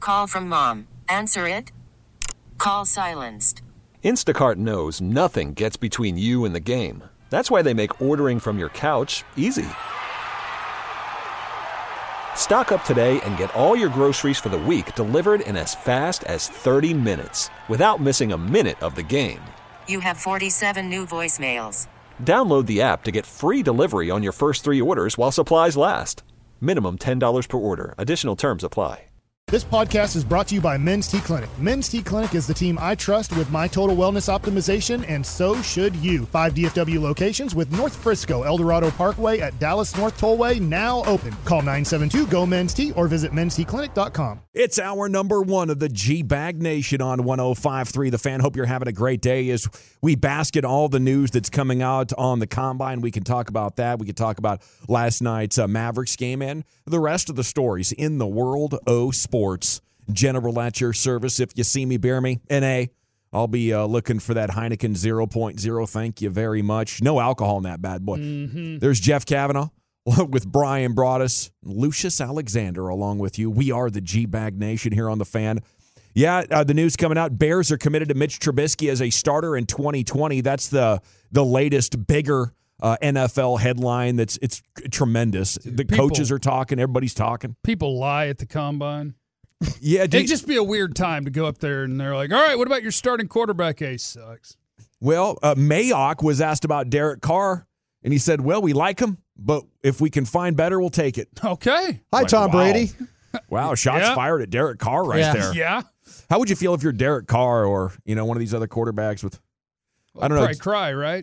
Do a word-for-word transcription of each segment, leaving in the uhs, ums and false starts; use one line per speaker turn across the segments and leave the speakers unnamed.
Call from mom. Answer it. Call silenced.
Instacart knows nothing gets between you and the game. That's why they make ordering from your couch easy. Stock up today and get all your groceries for the week delivered in as fast as thirty minutes without missing a minute of the game.
You have forty-seven new voicemails.
Download the app to get free delivery on your first three orders while supplies last. Minimum ten dollars per order. Additional terms apply.
This podcast is brought to you by Men's T Clinic. Men's T Clinic is the team I trust with my total wellness optimization, and so should you. Five D F W locations with North Frisco, El Dorado Parkway at Dallas North Tollway now open. Call nine seven two, G O, Men's T or visit mens t clinic dot com.
It's our number one of the G-Bag Nation on one oh five point three The Fan. Hope you're having a great day as we bask in all the news that's coming out on the Combine. We can talk about that. We can talk about last night's uh, Mavericks game and the rest of the stories in the world of sports. Sports. General at your service. If you see me, bear me. N A. I'll be uh, looking for that Heineken zero point oh. Thank you very much. No alcohol in that bad boy. Mm-hmm. There's Jeff Kavanaugh with Brian Broaddus, Lucius Alexander along with you. We are the G-Bag Nation here on The Fan. Yeah, uh, the news coming out. Bears are committed to Mitch Trubisky as a starter in twenty twenty. That's the the latest, bigger uh, N F L headline. That's it's tremendous. The people, coaches are talking. Everybody's talking.
People lie at the Combine.
Yeah,
it'd you, just be a weird time to go up there and they're like, all right, what about your starting quarterback? Ace sucks.
Well, uh, Mayock was asked about Derek Carr, and he said, well, we like him, but if we can find better, we'll take it.
Okay.
Hi,
like,
Tom
wow.
Brady.
Wow, shots
yeah.
fired at Derek Carr right
yeah.
there.
Yeah.
How would you feel if you're Derek Carr or, you know, one of these other quarterbacks with,
well,
I don't
probably
know.
cry, right?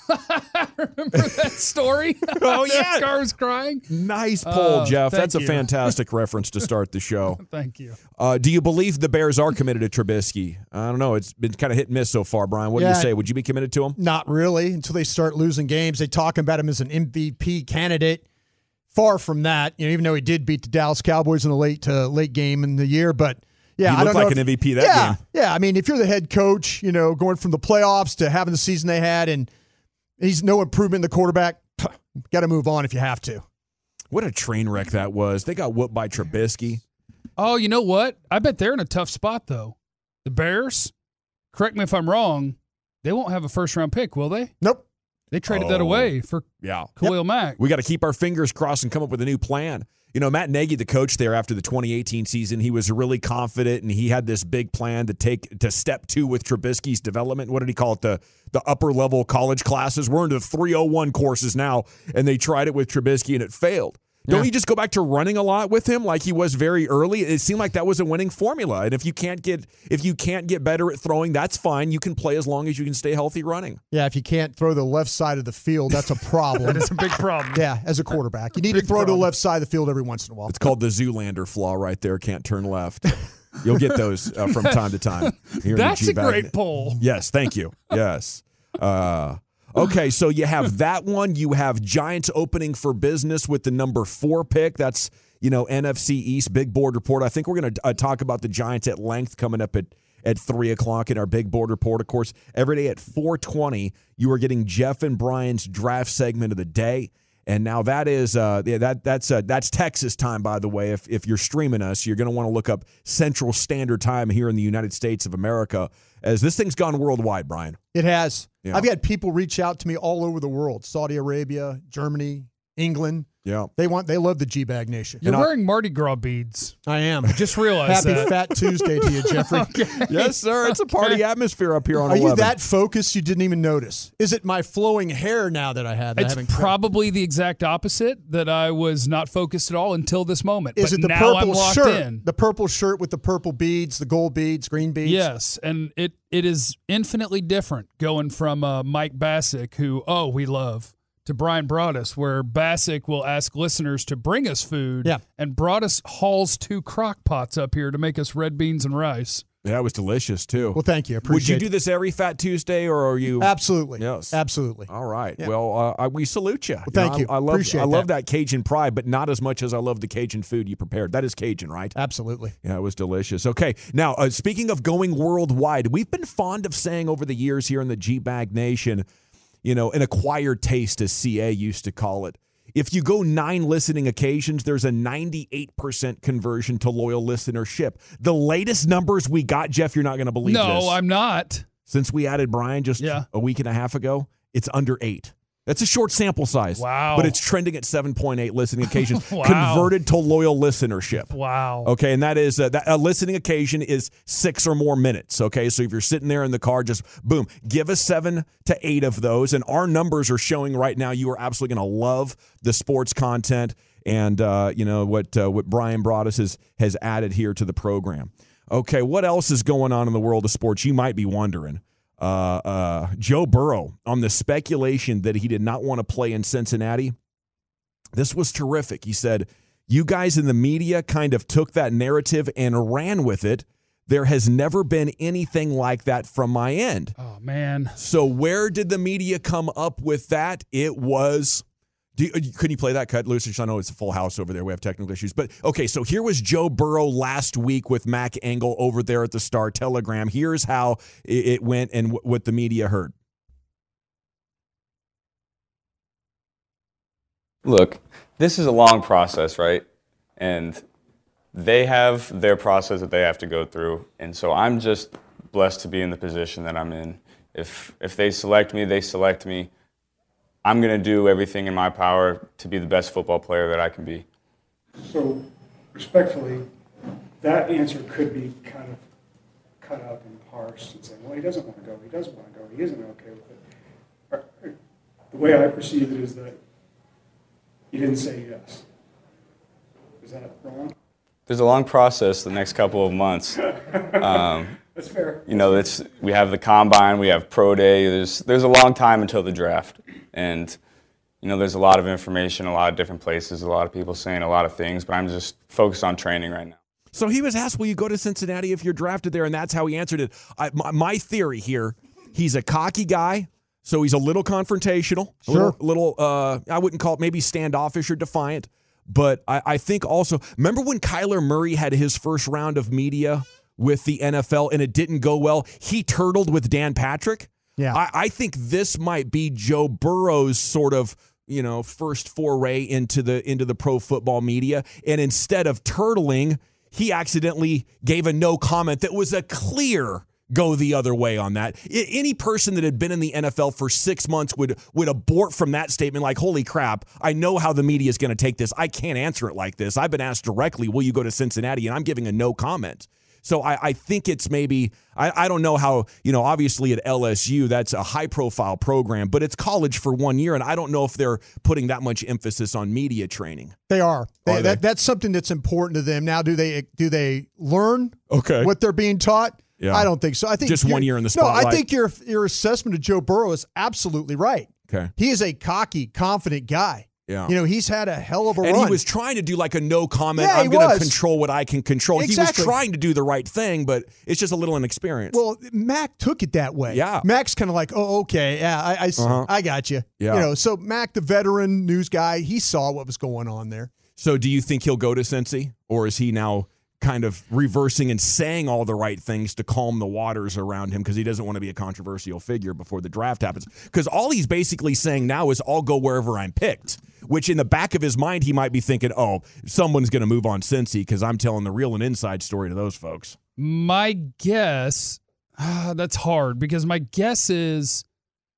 Remember that story?
Oh, yeah.
Carr was crying.
Nice pull,
uh,
Jeff. That's
you.
a fantastic reference to start the show.
Thank you.
Uh, do you believe the Bears are committed to Trubisky? I don't know. It's been kind of hit and miss so far, Brian. What
yeah,
do you say? Would you be committed to him?
Not really, until they start losing games. They talk about him as an M V P candidate. Far from that, you know, even though he did beat the Dallas Cowboys in the late uh, late game in the year, but yeah,
he
I
looked
don't
like
know
an
if,
M V P that
yeah,
game.
Yeah, I mean, if you're the head coach, you know, going from the playoffs to having the season they had, and he's no improvement in the quarterback, got to move on if you have to.
What a train wreck that was. They got whooped by Trubisky.
Oh, you know what? I bet they're in a tough spot, though. The Bears, correct me if I'm wrong, they won't have a first-round pick, will they?
Nope.
They traded
oh,
that away for
yeah.
Khalil
yep.
Mack.
We got to keep our fingers crossed and come up with a new plan. You know, Matt Nagy, the coach there after the twenty eighteen season, he was really confident, and he had this big plan to take to step two with Trubisky's development. What did he call it? The the upper level college classes. We're into the three oh one courses now, and they tried it with Trubisky, and it failed. Don't
Yeah.
you just go back to running a lot with him like he was very early? It seemed like that was a winning formula. And if you can't get if you can't get better at throwing, that's fine. You can play as long as you can stay healthy running.
Yeah, if you can't throw the left side of the field, that's a problem.
That is a big problem.
Yeah, as a quarterback. You need to throw
problem.
to the left side of the field every once in a while.
It's called the Zoolander flaw right there. Can't turn left. You'll get those uh, from time to time. Here
That's
in the
a
G-Bag.
great poll.
Yes, thank you. Yes. Uh, okay, so you have that one. You have Giants opening for business with the number four pick. That's, you know, N F C East, big board report. I think we're going to uh, talk about the Giants at length coming up at, at three o'clock in our big board report. Of course, every day at four twenty, you are getting Jeff and Brian's draft segment of the day. And now that is uh, yeah, that that's uh, that's Texas time, by the way. If if you're streaming us, you're going to want to look up Central Standard Time here in the United States of America, as this thing's gone worldwide, Brian.
It has.
Yeah.
I've had people reach out to me all over the world. Saudi Arabia, Germany, England.
Yeah.
They want they love the G-Bag Nation.
You're
And
wearing Mardi Gras beads.
I am.
Just realized
Happy
that.
Fat Tuesday to you, Jeffrey.
Okay.
Yes, sir. It's a party atmosphere up here on
Are
eleven.
you that focused you didn't even notice? Is it my flowing hair now that I have? That I
It's
haven't cut?
probably the exact opposite, that I was not focused at all until this moment.
Is
but
it the
now
purple
I'm locked
shirt?
in.
The purple shirt with the purple beads, the gold beads, green beads?
Yes, and it it is infinitely different going from uh, Mike Bassick, who, oh, we love, to Brian Broaddus, where Bassick will ask listeners to bring us food,
Yeah.
and Broaddus hauls two crock pots up here to make us red beans and rice.
Yeah, it was delicious, too.
Well, thank you. I
Would
appreciate
you do this every Fat Tuesday, or are you?
Absolutely.
Yes.
Absolutely.
All right.
Yeah.
Well, uh, we salute you. Well,
thank you.
I, I love,
Appreciate
I love
that.
that Cajun pride, but not as much as I love the Cajun food you prepared. That is Cajun, right?
Absolutely.
Yeah, it was delicious. Okay, now, uh, speaking of going worldwide, we've been fond of saying over the years here in the G-Bag Nation, you know, an acquired taste, as C A used to call it. If you go nine listening occasions, there's a ninety-eight percent conversion to loyal listenership. The latest numbers we got, Jeff, you're not going to believe
no,
this.
No, I'm not.
Since we added Brian just
yeah.
a week and a half ago, it's under eight. That's a short sample size.
Wow.
But it's trending at seven point eight listening occasions,
wow.
converted to loyal listenership.
Wow.
Okay, and that is, uh, that, a listening occasion is six or more minutes. Okay, so if you're sitting there in the car, just boom, give us seven to eight of those. And our numbers are showing right now you are absolutely going to love the sports content and, uh, you know, what uh, what Brian Broaddus has, has added here to the program. Okay, what else is going on in the world of sports? You might be wondering. Uh, uh, Joe Burrow, on the speculation that he did not want to play in Cincinnati. This was terrific. He said, you guys in the media kind of took that narrative and ran with it. There has never been anything like that from my end.
Oh, man.
So where did the media come up with that? It was... Do you, couldn't you play that cut, Lucius? I know it's a full house over there. We have technical issues. But, okay, so here was Joe Burrow last week with Mac Engel over there at the Star Telegram. Here's how it went and w- what the media heard.
Look, this is a long process, right? And they have their process that they have to go through. And so I'm just blessed to be in the position that I'm in. If if they select me, they select me. I'm going to do everything in my power to be the best football player that I can be.
So, respectfully, that answer could be kind of cut up and parsed and saying, well, he doesn't want to go, he doesn't want to go, he isn't okay with it. The way I perceive it is that you didn't say yes. Is that wrong?
There's a long process the next couple of months. Um,
That's fair.
You know, it's, we have the combine, we have pro day. There's there's a long time until the draft. And, you know, there's a lot of information, a lot of different places, a lot of people saying a lot of things, but I'm just focused on training right now.
So he was asked, will you go to Cincinnati if you're drafted there? And that's how he answered it. I, my, my theory here, he's a cocky guy, so he's a little confrontational, a
sure.
little, little uh, I wouldn't call it maybe standoffish or defiant. But I, I think also, remember when Kyler Murray had his first round of media with the N F L and it didn't go well? He turtled with Dan Patrick.
Yeah,
I, I think this might be Joe Burrow's sort of, you know, first foray into the into the pro football media. And instead of turtling, he accidentally gave a no comment that was a clear go the other way on that. I, any person that had been in the N F L for six months would would abort from that statement like, holy crap, I know how the media is going to take this. I can't answer it like this. I've been asked directly, will you go to Cincinnati? And I'm giving a no comment. So I, I think it's maybe, I, I don't know how, you know, obviously at L S U, that's a high-profile program, but it's college for one year, and I don't know if they're putting that much emphasis on media training.
They are. They,
are
that,
they?
That's something that's important to them. Now, do they do they learn
okay.
what they're being taught?
Yeah.
I don't think so. I think
just one year in the spotlight.
No, I think your your assessment of Joe Burrow is absolutely right.
Okay.
He is a cocky, confident guy.
Yeah.
You know, he's had a hell of a
and
run.
And he was trying to do like a no comment.
Yeah,
I'm going to
was.
control what I can control.
Exactly.
He was trying to do the right thing, but it's just a little inexperienced.
Well, Mac took it that way.
Yeah.
Mac's kind of like, oh, okay, yeah, I, I,
uh-huh.
I got you.
Yeah.
You know, so Mac, the veteran news guy, he saw what was going on there.
So do you think he'll go to Cincy, or is he now kind of reversing and saying all the right things to calm the waters around him because he doesn't want to be a controversial figure before the draft happens? Because all he's basically saying now is I'll go wherever I'm picked, which in the back of his mind he might be thinking, oh, someone's going to move on Cincy because I'm telling the real and inside story to those folks.
My guess, uh, that's hard because my guess is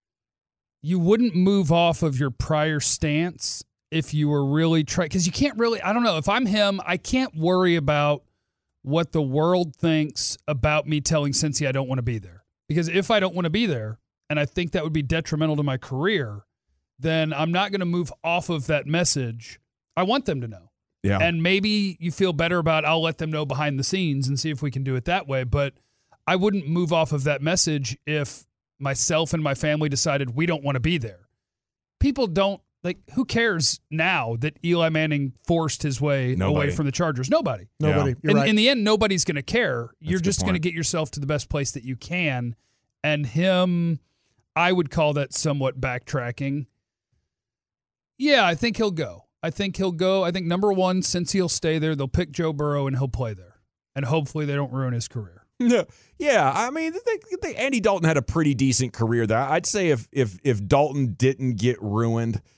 you wouldn't move off of your prior stance if you were really trying, because you can't really, I don't know, if I'm him, I can't worry about what the world thinks about me telling Cincy I don't want to be there. Because if I don't want to be there, and I think that would be detrimental to my career, then I'm not going to move off of that message. I want them to know.
Yeah.
And maybe you feel better about I'll let them know behind the scenes and see if we can do it that way. But I wouldn't move off of that message if myself and my family decided we don't want to be there. People don't, like, who cares now that Eli Manning forced his way
Nobody.
away from the Chargers? Nobody.
Nobody. You're
In,
right.
in the end, nobody's going to care.
That's
You're
a good
just going to
point.
get yourself to the best place that you can. And him, I would call that somewhat backtracking. Yeah, I think he'll go. I think he'll go. I think, number one, since he'll stay there, they'll pick Joe Burrow and he'll play there. And hopefully they don't ruin his career.
Yeah, yeah. I mean, they, they, Andy Dalton had a pretty decent career there. I'd say if if if Dalton didn't get ruined,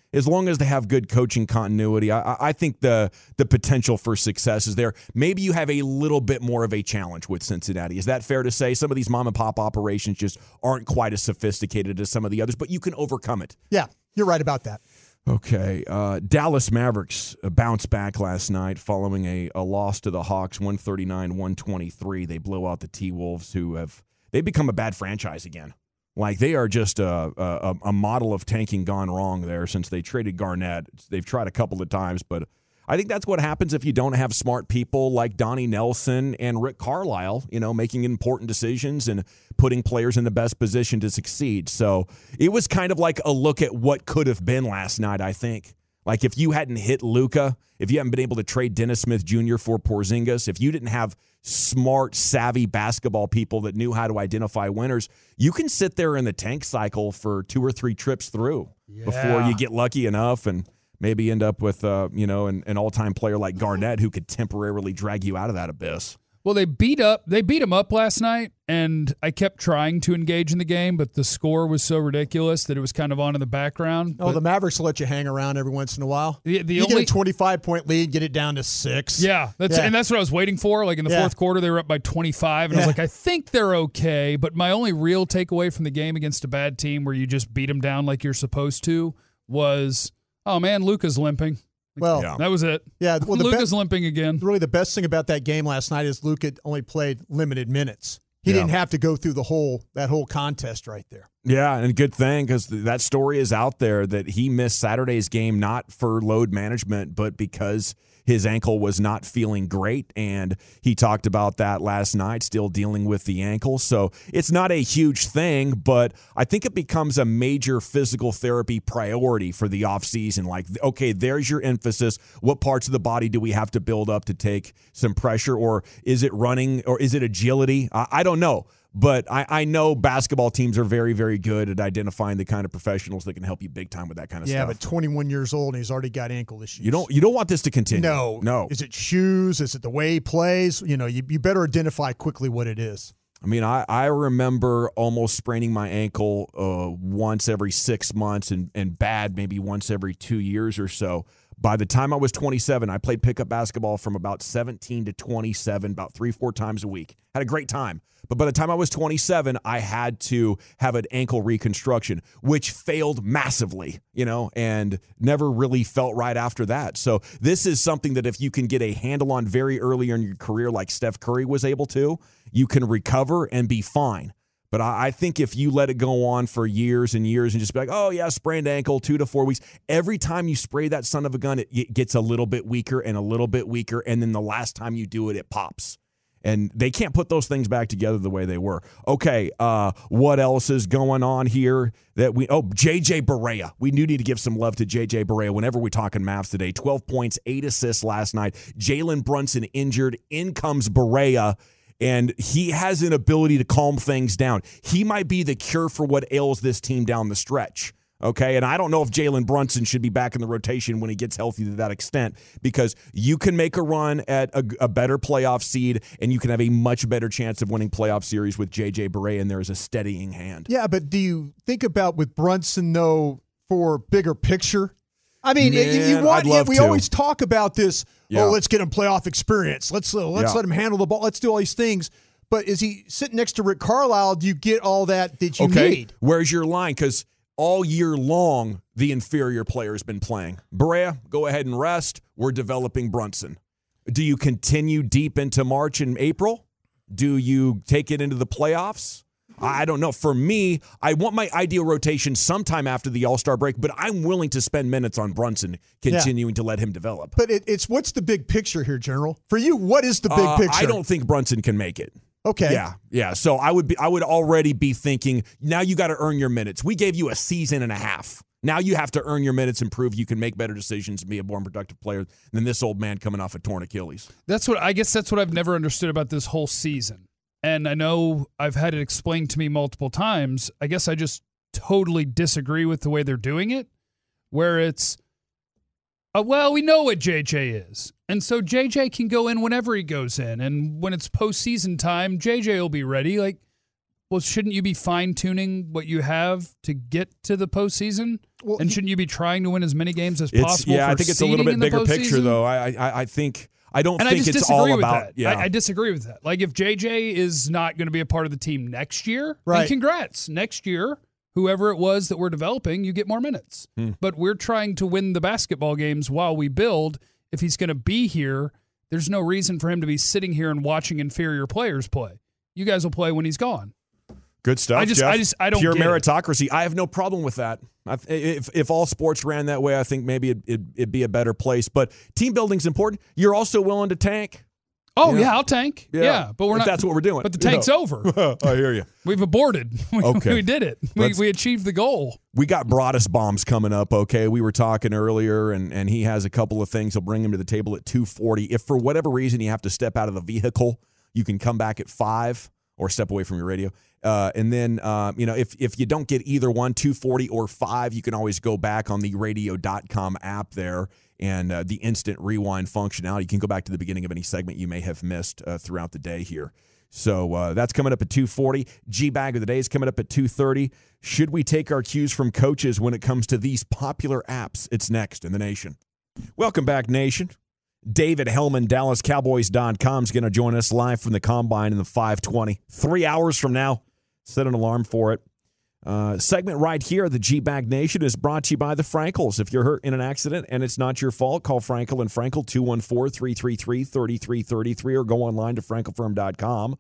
as long as they have good coaching continuity, I, I think the the potential for success is there. Maybe you have a little bit more of a challenge with Cincinnati. Is that fair to say? Some of these mom and pop operations just aren't quite as sophisticated as some of the others, but you can overcome it.
Yeah, you're right about that.
Okay. Uh, Dallas Mavericks bounced back last night following a, a loss to the Hawks, one thirty-nine one twenty-three. They blow out the T-Wolves, who have they've become a bad franchise again. Like, they are just a, a, a model of tanking gone wrong there since they traded Garnett. They've tried a couple of times, but I think that's what happens if you don't have smart people like Donnie Nelson and Rick Carlisle, you know, making important decisions and putting players in the best position to succeed. So it was kind of like a look at what could have been last night, I think. Like, if you hadn't hit Luka, if you hadn't been able to trade Dennis Smith Junior for Porzingis, if you didn't have smart, savvy basketball people that knew how to identify winners, you can sit there in the tank cycle for two or three trips through yeah. before you get lucky enough and maybe end up with, uh, you know, an, an all-time player like Garnett who could temporarily drag you out of that abyss.
Well, they beat up. They beat him up last night, and I kept trying to engage in the game, but the score was so ridiculous that it was kind of on in the background.
Oh,
but
the Mavericks will let you hang around every once in a while.
The, the
you
only,
get a twenty-five point lead, get it down to six.
Yeah, that's
yeah.
and that's what I was waiting for. Like in the
yeah.
fourth quarter, they were up by twenty-five, and yeah. I was like, I think they're okay. But my only real takeaway from the game against a bad team where you just beat them down like you're supposed to was, oh man, Luka's limping.
Well,
yeah. that was it.
Yeah, well, the
Luka's
be-
limping again.
Really, the best thing about that game last night is Luka only played limited minutes. He yeah. didn't have to go through the whole that whole contest right there.
Yeah, and good thing because that story is out there that he missed Saturday's game not for load management, but because his ankle was not feeling great, and he talked about that last night, still dealing with the ankle. So it's not a huge thing, but I think it becomes a major physical therapy priority for the offseason. Like, okay, there's your emphasis. What parts of the body do we have to build up to take some pressure, or is it running, or is it agility? I, I don't know. But I, I know basketball teams are very, very good at identifying the kind of professionals that can help you big time with that kind of
yeah,
stuff.
Yeah, but twenty-one years old and he's already got ankle issues.
You don't you don't want this to continue.
No.
No.
Is it shoes? Is it the way he plays? You know, you, you better identify quickly what it is.
I mean, I, I remember almost spraining my ankle uh, once every six months and, and bad maybe once every two years or so. By the time I was twenty-seven, I played pickup basketball from about seventeen to twenty-seven, about three, four times a week. Had a great time. But by the time I was twenty-seven, I had to have an ankle reconstruction, which failed massively, you know, and never really felt right after that. So this is something that if you can get a handle on very early in your career, like Steph Curry was able to, you can recover and be fine. But I think if you let it go on for years and years and just be like, oh, yeah, sprained ankle, two to four weeks, every time you spray that son of a gun, it, it gets a little bit weaker and a little bit weaker, and then the last time you do it, it pops. And they can't put those things back together the way they were. Okay, uh, what else is going on here? That we Oh, J J Barea. We do need to give some love to J J Barea whenever we're talking Mavs today. twelve points, eight assists last night. Jalen Brunson injured. In comes Barea. And he has an ability to calm things down. He might be the cure for what ails this team down the stretch. Okay, and I don't know if Jalen Brunson should be back in the rotation when he gets healthy to that extent, because you can make a run at a, a better playoff seed, and you can have a much better chance of winning playoff series with J J Barea, and there is a steadying hand.
Yeah, but do you think about with Brunson, though, for bigger picture? I mean,
Man,
you, you want,
I'd love
we
to.
always talk about this,
yeah.
oh, let's get him playoff experience. Let's uh, let's
yeah.
let him handle the ball. Let's do all these things. But is he sitting next to Rick Carlisle? Do you get all that that you
okay.
need?
Where's your line? Because all year long, the inferior player has been playing. Barea, go ahead and rest. We're developing Brunson. Do you continue deep into March and April? Do you take it into the playoffs? I don't know. For me, I want my ideal rotation sometime after the All-Star break, but I'm willing to spend minutes on Brunson, continuing yeah. to let him develop.
But it, it's what's the big picture here, General? For you, what is the big
uh,
picture?
I don't think Brunson can make it.
Okay.
Yeah, yeah. So I would be, I would already be thinking, now you got to earn your minutes. We gave you a season and a half. Now you have to earn your minutes and prove you can make better decisions and be a more productive player than this old man coming off a torn Achilles.
That's what I guess that's what I've never understood about this whole season. And I know I've had it explained to me multiple times. I guess I just totally disagree with the way they're doing it, where it's, uh, well, we know what J J is. And so J J can go in whenever he goes in. And when it's postseason time, J J will be ready. Like, Well, shouldn't you be fine-tuning what you have to get to the postseason?
Well,
and
he-
shouldn't you be trying to win as many games as
It's,
possible?
yeah,
for
I think it's a little
seeding
bit
in the
bigger picture,
postseason?
though. I, I, I think I don't
And I
think
just
it's
disagree
all
with
about.
that.
Yeah,
I, I disagree with that. Like if J J is not going to be a part of the team next year,
Right.
then congrats. Next year, whoever it was that we're developing, you get more minutes.
Hmm.
But we're trying to win the basketball games while we build. If he's going to be here, there's no reason for him to be sitting here and watching inferior players play. You guys will play when he's gone.
Good stuff.
I just-
Jeff.
I just- I don't
Pure
get it.
meritocracy. I have no problem with that. I, if if all sports ran that way, I think maybe it'd, it'd, it'd be a better place. But team building's important. You're also willing to tank.
Oh,
Yeah.
yeah, I'll tank. Yeah, but we're
If
not.
that's what we're doing.
But the tank's
Yeah.
over.
I hear you.
We've aborted. We,
Okay.
we did it. We,
Let's-
we achieved the goal.
We got Broadus bombs coming up, okay? We were talking earlier, and, and he has a couple of things. He'll bring him to the table at two forty. If for whatever reason you have to step out of the vehicle, you can come back at five or step away from your radio. Uh, and then, uh, you know, if, if you don't get either one, two forty or five, you can always go back on the radio dot com app there and uh, the instant rewind functionality. You can go back to the beginning of any segment you may have missed uh, throughout the day here. So uh, that's coming up at two forty. G-Bag of the Day is coming up at two thirty. Should we take our cues from coaches when it comes to these popular apps? It's next in the Nation. Welcome back, Nation. David Hellman, Dallas Cowboys dot com is going to join us live from the Combine in the five twenty. Three hours from now. Set an alarm for it. Uh, segment right here, the G-Bag Nation, is brought to you by the Frankels. If you're hurt in an accident and it's not your fault, call Frankel and Frankel, two one four, three three three, three three three three, or go online to frankel firm dot com.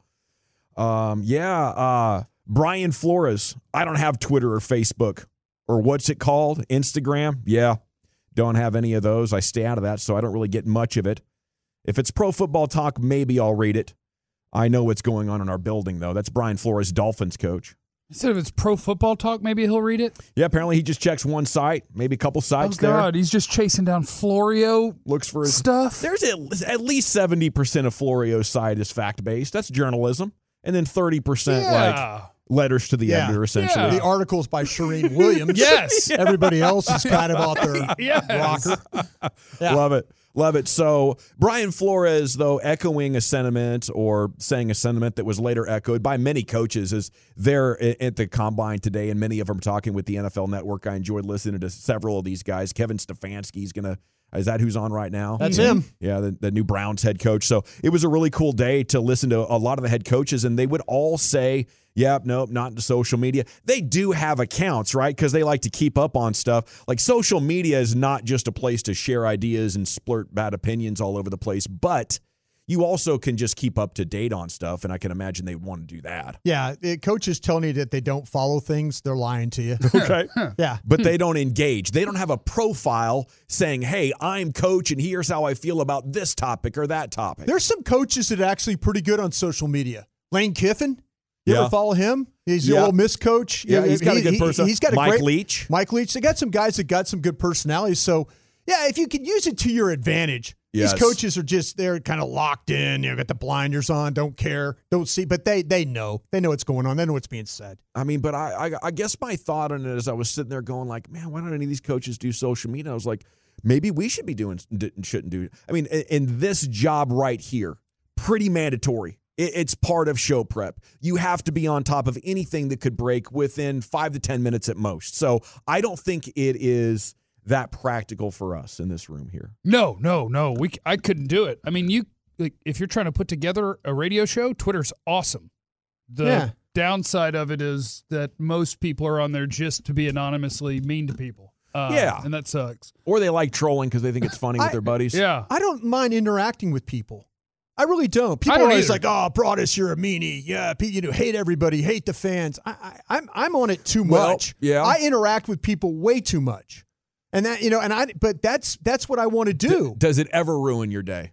Um, yeah, uh, Brian Flores. I don't have Twitter or Facebook. Or what's it called? Instagram? Yeah, don't have any of those. I stay out of that, so I don't really get much of it. If it's Pro Football Talk, maybe I'll read it. I know what's going on in our building, though. That's Brian Flores, Dolphins coach.
Instead of it's Pro Football Talk, maybe he'll read it.
Yeah, apparently he just checks one site, maybe a couple
Oh,
sites
God.
there.
He's just chasing down Florio
Looks for his
stuff.
There's at, at least seventy percent of Florio's site is fact-based. That's journalism. And then thirty percent like
Yeah.
letters to the
Yeah.
editor, essentially.
Yeah.
The article's by Shireen Williams.
Yes.
Everybody else is kind of out there
Yes.
rocker. Yeah.
Love it. Love it. So Brian Flores, though, echoing a sentiment or saying a sentiment that was later echoed by many coaches as they're a- at the Combine today, and many of them are talking with the N F L Network. I enjoyed listening to several of these guys. Kevin Stefanski's going to – is that who's on right now?
That's him.
Yeah, the, the new Browns head coach. So it was a really cool day to listen to a lot of the head coaches, and they would all say, yep, nope, not into social media. They do have accounts, right? Because they like to keep up on stuff. Like social media is not just a place to share ideas and splurt bad opinions all over the place, but you also can just keep up to date on stuff, and I can imagine they want to do that.
Yeah, it, coaches telling you that they don't follow things, they're lying to you.
Okay.
Yeah.
But they don't engage. They don't have a profile saying, hey, I'm coach, and here's how I feel about this topic or that topic.
There's some coaches that are actually pretty good on social media. Lane Kiffin, you
Yeah.
ever follow him? He's the
Yeah.
Ole Miss coach.
Yeah, he's got a good
he-
person.
He's got a
Mike
great,
Leach.
Mike Leach. They got some guys that got some good personalities. So, yeah, if you can use it to your advantage.
Yes.
These coaches are just, they're kind of locked in. You know, got the blinders on, don't care, don't see. But they they know. They know what's going on. They know what's being said.
I mean, but I, I I guess my thought on it as I was sitting there going like, man, why don't any of these coaches do social media? I was like, maybe we should be doing, shouldn't do it. I mean, in, in this job right here, pretty mandatory. It, it's part of show prep. You have to be on top of anything that could break within five to ten minutes at most. So I don't think it is that practical for us in this room here.
No, no, no. We, c- I couldn't do it. I mean, you like if you're trying to put together a radio show, Twitter's awesome. The
Yeah.
downside of it is that most people are on there just to be anonymously mean to people. Uh,
Yeah.
and that sucks.
Or they like trolling because they think it's funny with
I-
their buddies.
Yeah.
I don't mind interacting with people. I really don't. People
don't
are always
either.
like, "Oh, Broadus, you're a meanie. Yeah, pe- you know, hate everybody, hate the fans." I, I, I'm I'm on it too
Well,
much.
yeah.
I interact with people way too much, and that you know, and I. But that's that's what I want to do.
D- does it ever ruin your day?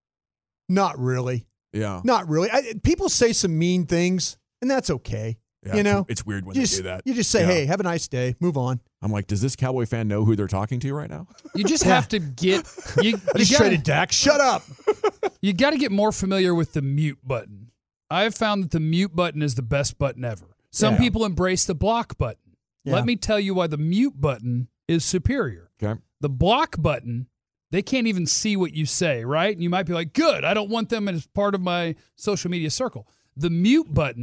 Not really.
Yeah.
Not really. I, people say some mean things, and that's okay.
Yeah,
you
it's-
know,
it's weird when
you
they
just,
do that.
You just say,
Yeah.
"Hey, have a nice day. Move on."
I'm like, does this Cowboy fan know who they're talking to right now?
You just have to get you.
I
You
just
gotta,
traded Dak. Shut up.
you got to get more familiar with the mute button. I've found that the mute button is the best button ever. Some
Yeah.
people embrace the block button.
Yeah.
Let me tell you why the mute button is superior.
Okay.
The block button, they can't even see what you say, right? And you might be like, good, I don't want them as part of my social media circle. The mute button,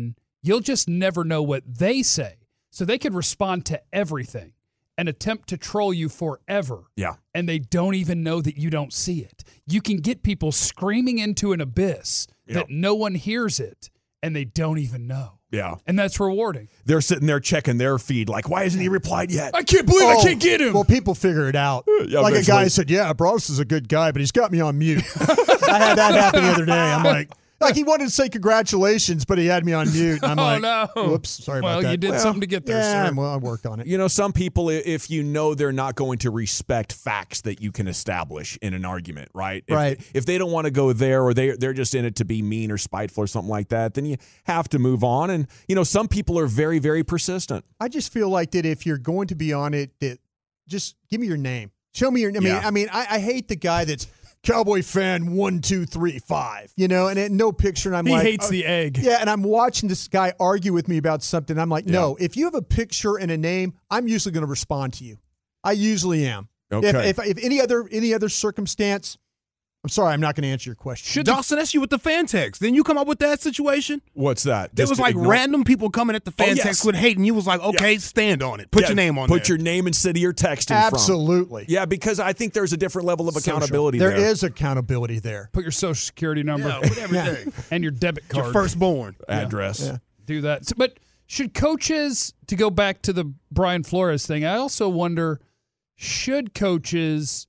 you'll just never know what they say. So they could respond to everything and attempt to troll you forever.
Yeah.
And they don't even know that you don't see it. You can get people screaming into an abyss
Yep.
that no one hears it, and they don't even know.
Yeah.
And that's rewarding.
They're sitting there checking their feed like, why hasn't he replied yet?
I can't believe I
Oh,
can't get him.
Well, people figure it out.
Yeah,
like a
eventually.
guy said, yeah, Broadus is a good guy, but he's got me on mute. I had that happen the other day. I'm like, like he wanted to say congratulations, but he had me on mute. And I'm
Oh,
like,
no.
whoops, sorry
well,
about that.
you did
Well,
something to get there,
yeah,
sir.
well, I worked on it.
You know, some people, i- if you know they're not going to respect facts that you can establish in an argument, right? If,
Right.
If they don't want to go there, or they they're just in it to be mean or spiteful or something like that, then you have to move on. And you know, some people are very, very persistent.
I just feel like that if you're going to be on it, that just give me your name. Show me your. I mean,
Yeah.
I mean, I, I hate the guy that's Cowboy fan one two three five. You know, and it, no picture. And I'm
He
like,
hates
oh,
the egg.
Yeah, and I'm watching this guy argue with me about something. I'm like, no, if you have a picture and a name, I'm usually going to respond to you. I usually am.
Okay.
If, if if any other any other circumstance, I'm sorry, I'm not going to answer your question.
Should
Dawson, that's you with the fan text. Then you come up with that situation.
What's that?
There
Just
was
to
like
ignore-
random people coming at the fan
Oh, yes.
text with hate, and you was like, okay, stand on it. Put
Yeah,
your name on
Put
there.
your name and city you're texting from.
Absolutely.
Yeah, because I think there's a different level of
Social.
accountability
There
there.
is accountability there.
Put your social security number
Yeah, put everything.
and your debit card.
Your firstborn.
address.
Yeah.
Do that. So- but should coaches, to go back to the Brian Flores thing, I also wonder, should coaches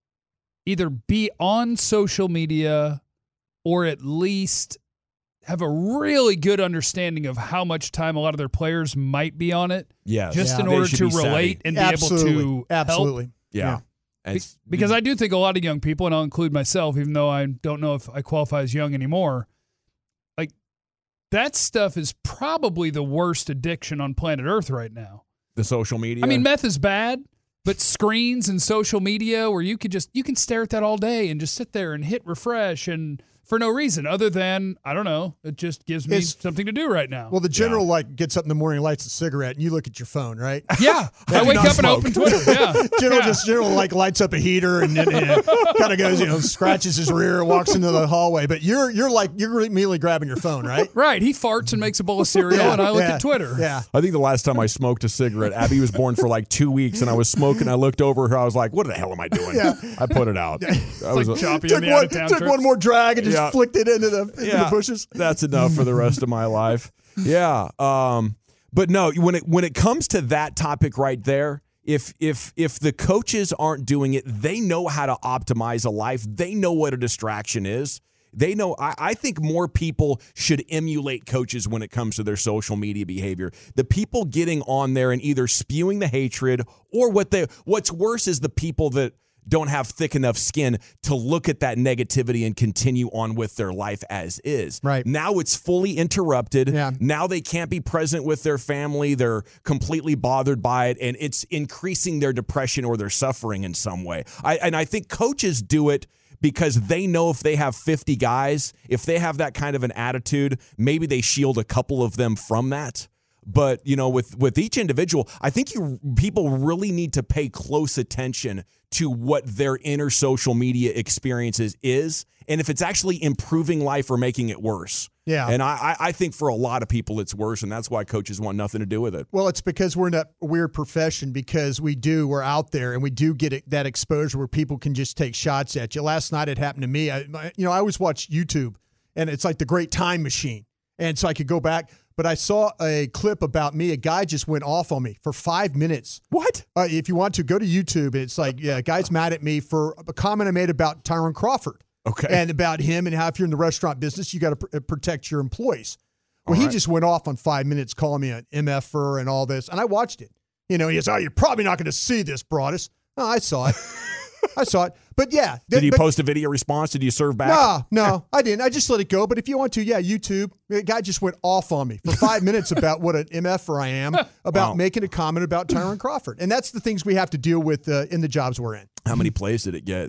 either be on social media or at least have a really good understanding of how much time a lot of their players might be on it,
Yes.
just
Yeah.
in
They
order
should
to
be savvy.
relate and be
Absolutely.
able to help?
Absolutely.
Yeah. And
Be-
it's-
Because I do think a lot of young people, and I'll include myself, even though I don't know if I qualify as young anymore, like that stuff is probably the worst addiction on planet Earth right now.
the social media.
I mean, meth is bad, but screens and social media where you could just, you can stare at that all day and just sit there and hit refresh and for no reason other than, I don't know, it just gives me
It's-
something to do right now.
Well, the general like gets up in the morning, lights a cigarette, and you look at your phone, right?
yeah. I
do
wake
not
up and I open Twitter. Yeah.
General
Yeah.
just general like lights up a heater and, and, and kind of goes, you know, scratches his rear, walks into the hallway. But you're you're like you're immediately grabbing your phone, right?
Right. He farts and makes a bowl of cereal
Yeah,
and I look
yeah,
at Twitter.
Yeah.
I think the last time I smoked a cigarette, Abby was born for like two weeks, and I was smoking. I looked over her. I was like, "What the hell am I doing?"
Yeah.
I put it out. I was
like choppy
Took
on the
one
out-of-town
took
trips.
one more drag and just
Yeah.
flicked it into the into the bushes.
That's enough for the rest of my life. Yeah. Um, but no, when it when it comes to that topic right there, if if if the coaches aren't doing it, they know how to optimize a life. They know what a distraction is. They know. I, I think more people should emulate coaches when it comes to their social media behavior. The people getting on there and either spewing the hatred or what they what's worse is the people that don't have thick enough skin to look at that negativity and continue on with their life as is.
Right.
Now it's fully interrupted.
Yeah.
Now they can't be present with their family. They're completely bothered by it, and it's increasing their depression or their suffering in some way. I, and I think coaches do it because they know if they have fifty guys, if they have that kind of an attitude, maybe they shield a couple of them from that. But, you know, with, with each individual, I think you people really need to pay close attention to what their inner social media experiences is and if it's actually improving life or making it worse.
Yeah.
And I, I think for a lot of people it's worse, and that's why coaches want nothing to do with it.
Well, it's because we're in that weird profession because we do, we're out there and we do get it, that exposure where people can just take shots at you. Last night it happened to me. I, my, you know, I always watch YouTube and it's like the great time machine. And so I could go back, but I saw a clip about me. A guy just went off on me for five minutes.
What?
Uh, if you want to, go to YouTube. It's like, yeah, a guy's mad at me for a comment I made about Tyron Crawford.
Okay.
And about him and how if you're in the restaurant business, you got to pr- protect your employees. Well,
All
he
right.
just went off on five minutes calling me an M F er and all this. And I watched it. You know, he goes, oh, you're probably not going to see this, Broadus. No, I saw it. I saw it. But yeah.
Did
th-
you
but,
post a video response? Did you serve back?
No, no, I didn't. I just let it go. But if you want to, yeah, YouTube. The guy just went off on me for five minutes about what an M F er I am, about
Wow.
making a comment about Tyron Crawford. And that's the things we have to deal with uh, in the jobs we're in.
How many plays did it get?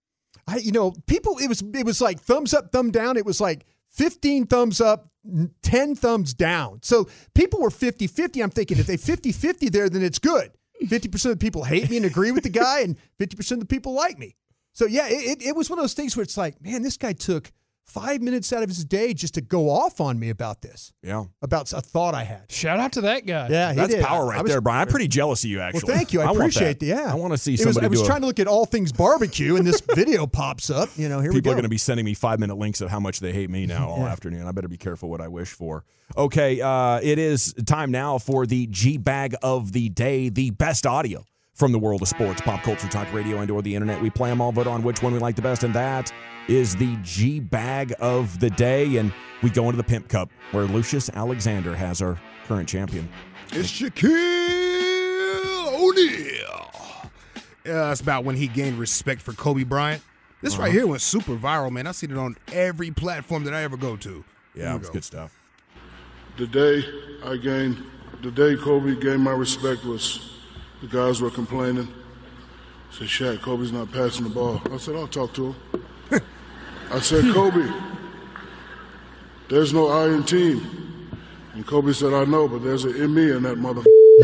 I, you know, people, it was it was like thumbs up, thumb down. It was like fifteen thumbs up, ten thumbs down. So people were fifty-fifty. I'm thinking if they fifty-fifty there, then it's good. fifty percent of the people hate me and agree with the guy, and fifty percent of the people like me. So, yeah, it, it, it was one of those things where it's like, man, this guy took five minutes out of his day just to go off on me about this.
Yeah.
About a thought I had.
Shout out to that guy.
Yeah, he
That's
did.
power right
I was,
there, Brian. I'm pretty jealous of you, actually.
Well, thank you. I,
I
appreciate
that.
the yeah.
I want to see
It was,
somebody
I was
do
trying
a,
to look at all things barbecue, and this video pops up. You know, here
People
we go.
are going to be sending me five-minute links of how much they hate me now all
Yeah.
afternoon. I better be careful what I wish for. Okay, uh, it is time now for the G-Bag of the Day, the best audio from the world of sports, pop culture, talk radio, and or the internet. We play them all, vote on which one we like the best, and that is the G-Bag of the Day. And we go into the Pimp Cup, where Lucius Alexander has our current champion.
It's Shaquille O'Neal. Uh, it's about when he gained respect for Kobe Bryant. This
Uh-huh.
right here went super viral, man. I've seen it on every platform that I ever go to.
Yeah, it's good stuff.
The day I gained, the day Kobe gained my respect was the guys were complaining. Said, Shaq, Kobe's not passing the ball. I said, I'll talk to him. I said, Kobe, there's no I in team. And Kobe said, I know, but there's an in me in that mother.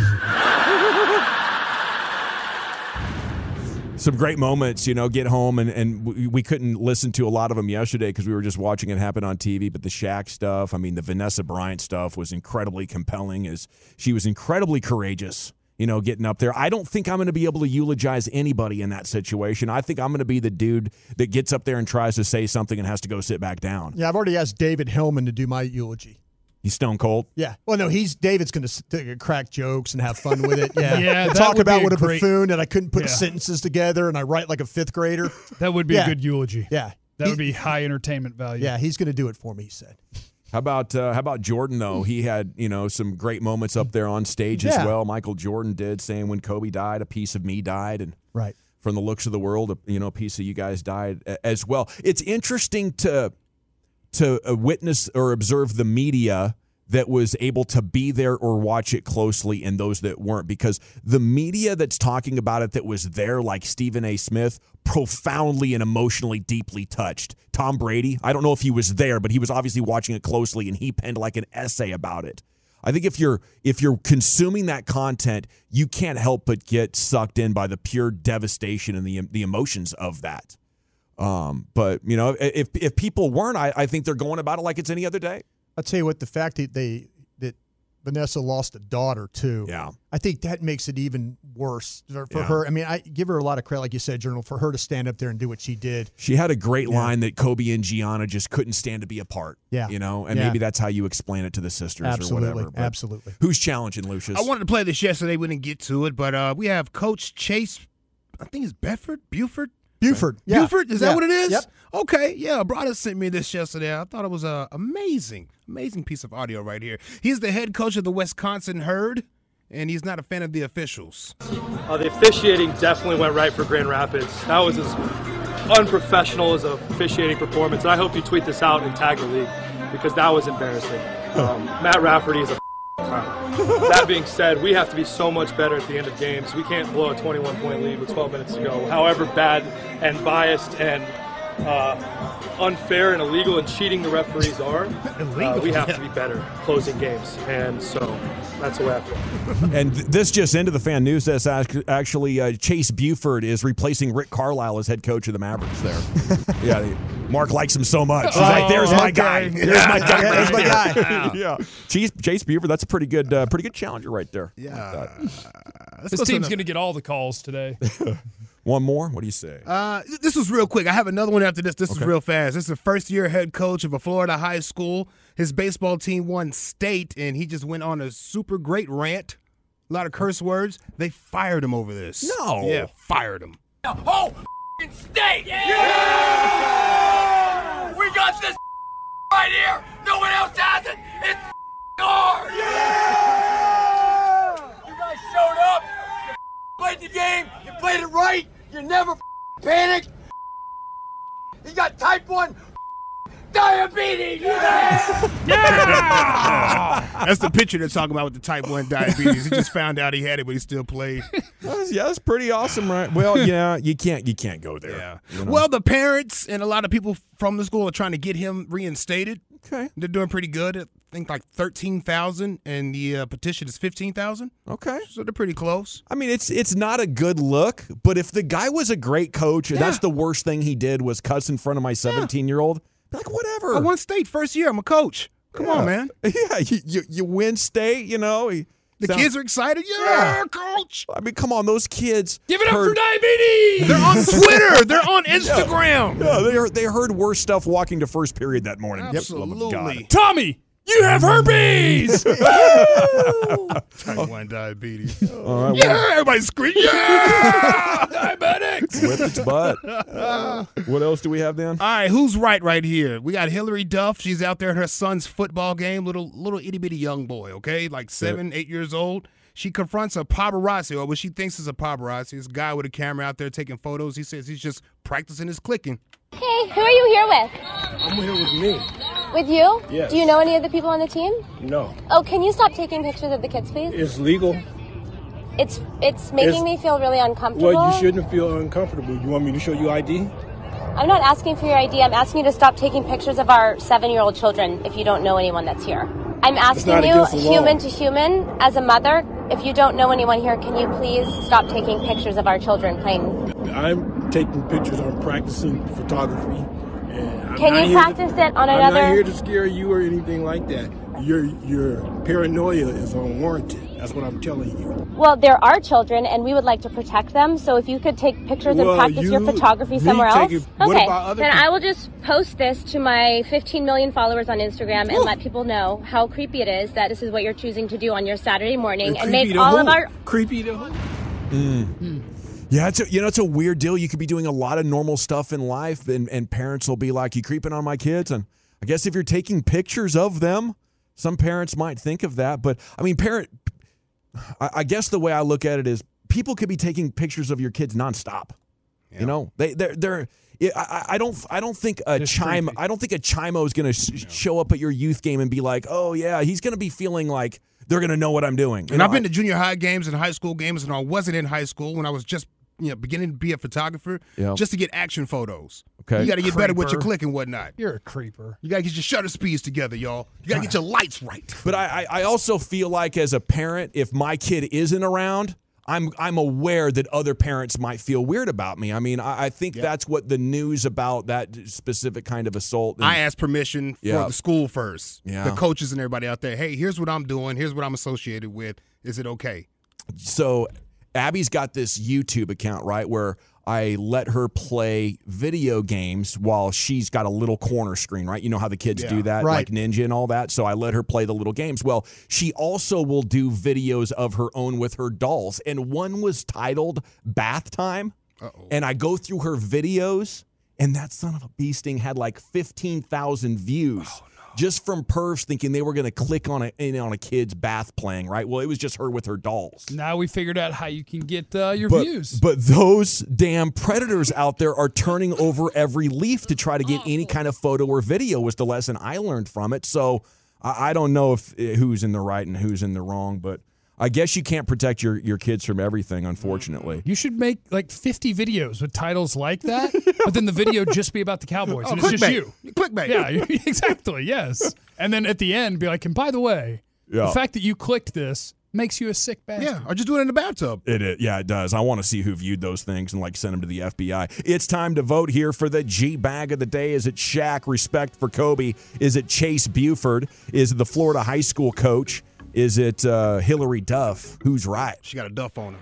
Some great moments, you know, get home, and, and we, we couldn't listen to a lot of them yesterday because we were just watching it happen on T V, but the Shaq stuff, I mean, the Vanessa Bryant stuff was incredibly compelling as she was incredibly courageous, you know, getting up there. I don't think I'm going to be able to eulogize anybody in that situation. I think I'm going to be the dude that gets up there and tries to say something and has to go sit back down.
Yeah, I've already asked David Hellman to do my eulogy.
He's stone cold?
Yeah. Well, no, he's David's going to crack jokes and have fun with it. Yeah.
Yeah,
And
that
talk
would
about
be a
what a
great-
buffoon and I couldn't put
Yeah.
sentences together and I write like a fifth grader.
That would be
Yeah.
a good eulogy.
Yeah.
That
He-
would be high entertainment value.
Yeah, he's going to do it for me, he said.
How about uh, how about Jordan, though? He had, you know, some great moments up there on stage as
Yeah.
well. Michael Jordan did, saying when Kobe died, a piece of me died. And
Right.
from the looks of the world, a- you know, a piece of you guys died a- as well. It's interesting to to uh, witness or observe the media that was able to be there or watch it closely and those that weren't, because the media that's talking about it that was there, like Stephen A. Smith, profoundly and emotionally deeply touched. Tom Brady, I don't know if he was there, but he was obviously watching it closely and he penned like an essay about it. I think if you're if you're consuming that content, you can't help but get sucked in by the pure devastation and the the emotions of that. Um, but you know, if if people weren't, I, I think they're going about it like it's any other day.
I'll tell you what, the fact that they that Vanessa lost a daughter too.
Yeah.
I think that makes it even worse for, for
Yeah.
her. I mean, I give her a lot of credit, like you said, Journal, for her to stand up there and do what she did.
She had a great
Yeah.
line that Kobe and Gianna just couldn't stand to be apart.
Yeah.
You know, and
Yeah.
maybe that's how you explain it to the sisters
Absolutely.
or whatever. But
Absolutely.
Who's challenging, Lucius?
I wanted to play this yesterday. We didn't get to it, but uh, we have Coach Chase, I think it's Bedford, Buford.
Buford. Yeah.
Buford, is that
Yeah.
what it is?
Yep.
Okay, yeah. Brada sent me this yesterday. I thought it was a amazing, amazing piece of audio right here. He's the head coach of the Wisconsin Herd, and he's not a fan of the officials.
Uh, the officiating definitely went right for Grand Rapids. That was as unprofessional as a officiating performance. And I hope you tweet this out and tag the league because that was embarrassing. Um, Matt Rafferty is a clown. That being said, we have to be so much better at the end of games. We can't blow a twenty-one point lead with twelve minutes to go. However bad and biased and uh, unfair and illegal and cheating the referees are, uh, we have to be better closing games. And so that's the way I feel.
And th- this just into the fan news desk. ac- Actually, uh, Chase Buford is replacing Rick Carlisle as head coach of the Mavericks there. yeah, he- Mark likes him so much. He's like, there's my
okay.
guy. There's my guy.
There's my
right there."
guy.
yeah. Chase, Chase Buford, that's a pretty good uh, pretty good challenger right there.
Yeah.
This team's going to get all the calls today.
One more? What do you say?
Uh, this was real quick. I have another one after this. This is
Okay.
real fast. This is the first year head coach of a Florida high school. His baseball team won state, and he just went on a super great rant. A lot of curse words. They fired him over this.
No.
Yeah, fired him.
Whole f***ing state! Yeah! We got this right here! No one else has it! It's ours! Yeah! You guys showed up! You played the game! You played it right! You never panicked! You got type one diabetes! Yeah!
That's the picture they're talking about with the type one diabetes. He just found out he had it, but he still played.
That's, yeah, that's pretty awesome, right? Well, yeah, you can't you can't go there.
Yeah.
you know?
Well, the parents and a lot of people from the school are trying to get him reinstated.
Okay.
They're doing pretty good. I think like thirteen thousand, and the uh, petition is fifteen thousand.
Okay.
So they're pretty close.
I mean, it's it's not a good look, but if the guy was a great coach and
Yeah.
that's the worst thing he did was cuss in front of my seventeen-year-old, Be like, whatever.
I won state first year. I'm a coach. Come
yeah.
on, man.
Yeah, you, you, you win state, you know.
The
sound,
kids are excited. Yeah, yeah, coach.
I mean, come on, those kids.
Give it up
heard,
for diabetes.
They're on Twitter. They're on Instagram.
Yeah, yeah, they, heard, they heard worse stuff walking to first period that morning.
Absolutely.
Yep.
Tommy, you have herpes.
Type one diabetes.
All right,
yeah,
well,
everybody scream. Yeah,
diabetics.
Whip its butt. Uh, what else do we have, Dan?
All right, who's right right here? We got Hillary Duff. She's out there at her son's football game. Little little itty bitty young boy. Okay, like seven, yep. eight years old. She confronts a paparazzi, or what she thinks is a paparazzi. This guy with a camera out there taking photos. He says he's just practicing his clicking.
Hey, who are you here with?
I'm here with me.
With you?
Yes.
Do you know any of the people on the team?
No.
Oh, can you stop taking pictures of the kids, please?
It's legal.
It's it's making
it's,
me feel really uncomfortable.
Well, you shouldn't feel uncomfortable. You want me to show you I D?
I'm not asking for your I D. I'm asking you to stop taking pictures of our seven-year-old children if you don't know anyone that's here. I'm asking you, human to human, as a mother, if you don't know anyone here, can you please stop taking pictures of our children playing?
I'm taking pictures. I'm practicing photography. And I'm
can you practice
to,
it on
I'm
another?
I'm not here to scare you or anything like that. Your your paranoia is unwarranted. That's what I'm telling you.
Well, there are children, and we would like to protect them. So if you could take pictures
well,
and practice
you,
your photography somewhere else.
It,
okay,
then
people? I will just post this to my fifteen million followers on Instagram and
Ooh.
let people know how creepy it is that this is what you're choosing to do on your Saturday morning,
and,
and make
who?
all of our
creepy to who?
Mm. Mm. Yeah, it's a, you know, it's a weird deal. You could be doing a lot of normal stuff in life, and, and parents will be like, you creeping on my kids? And I guess if you're taking pictures of them, some parents might think of that. But, I mean, parent, I, I guess the way I look at it is people could be taking pictures of your kids nonstop. Yeah. You know, they, they're, they're, I, I don't, I don't think a Just chime, creepy. I don't think a chimo is going to yeah. show up at your youth game and be like, oh, yeah, he's going to be feeling like they're going to know what I'm doing. You
and
know,
I've been
I,
to junior high games and high school games, and I wasn't in high school when I was just you know, beginning to be a photographer,
yeah.
just to get action photos.
Okay.
You got to get
creeper.
better with your click and whatnot.
You're a creeper.
You got to get your shutter speeds together, y'all. You got to get your lights right.
But I, I also feel like as a parent, if my kid isn't around, I'm I'm aware that other parents might feel weird about me. I mean, I, I think yep. that's what the news about that specific kind of assault. And,
I asked permission for
yeah.
the school first.
Yeah.
The coaches and everybody out there. Hey, here's what I'm doing. Here's what I'm associated with. Is it okay?
So Abby's got this YouTube account, right, where I let her play video games while she's got a little corner screen, right? You know how the kids
yeah,
do that,
right.
like Ninja and all that. So I let her play the little games. Well, she also will do videos of her own with her dolls. And one was titled Bath Time.
Uh-oh.
And I go through her videos, and that son of a bee sting had like fifteen thousand views. Oh, no. Just from pervs thinking they were going to click on a in on a kid's bath playing, right? Well, it was just her with her dolls.
Now we figured out how you can get uh, your
but,
views.
But those damn predators out there are turning over every leaf to try to get any kind of photo or video was the lesson I learned from it. So I, I don't know if who's in the right and who's in the wrong, but I guess you can't protect your, your kids from everything, unfortunately.
You should make like fifty videos with titles like that, but then the video just be about the Cowboys.
Oh,
and it's
clickbait.
just you.
Clickbait.
Yeah, exactly, yes. And then at the end, be like, and by the way,
yeah.
the fact that you clicked this makes you a sick bastard.
Yeah, or just do it in the bathtub.
It is. Yeah, it does. I want to see who viewed those things and like send them to the F B I. It's time to vote here for the G-Bag of the day. Is it Shaq, respect for Kobe? Is it Chase Buford? Is it the Florida high school coach? Is it uh, Hillary Duff? Who's right?
She got a Duff on her.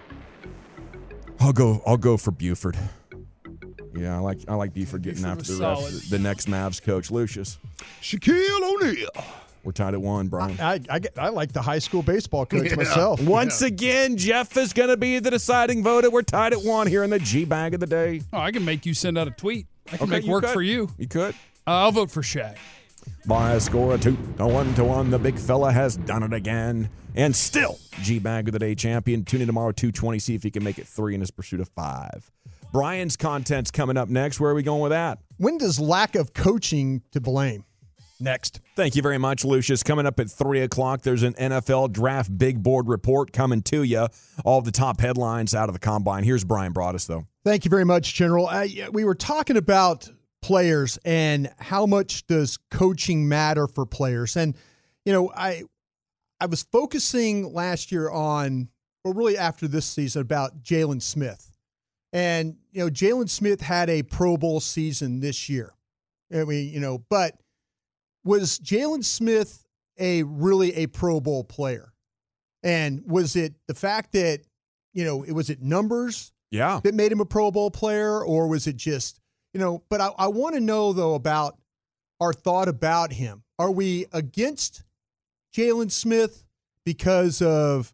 I'll go. I'll go for Buford. Yeah, I like. I like Buford getting
Buford
after the
solid.
rest, the next Mavs coach, Lucius.
Shaquille O'Neal.
We're tied at one, Brian.
I I, get, I like the high school baseball coach
Yeah.
myself.
Once again, Jeff is going to be the deciding voter. We're tied at one here in the G-Bag of the day.
Oh, I can make you send out a tweet. I can
Okay,
make
you
work
could.
for you.
You could.
Uh, I'll vote for Shaq.
By a score of two to one to one, the big fella has done it again. And still, G-Bag of the Day champion. Tune in tomorrow, two twenty, see if he can make it three in his pursuit of five. Brian's content's coming up next. Where are we going with that?
When does lack of coaching to blame? Next.
Thank you very much, Lucius. Coming up at three o'clock, there's an N F L Draft Big Board report coming to you. All the top headlines out of the Combine. Here's Brian Broaddus, though.
Thank you very much, General. Uh, we were talking about players and how much does coaching matter for players. And, you know, I I was focusing last year on, or really after this season, about Jalen Smith. And, you know, Jalen Smith had a Pro Bowl season this year. I mean, you know, but was Jalen Smith a really a Pro Bowl player? And was it the fact that, you know, it was it numbers
yeah.
that made him a Pro Bowl player, or was it just, you know, but I, I want to know, though, about our thought about him. Are we against Jalen Smith because of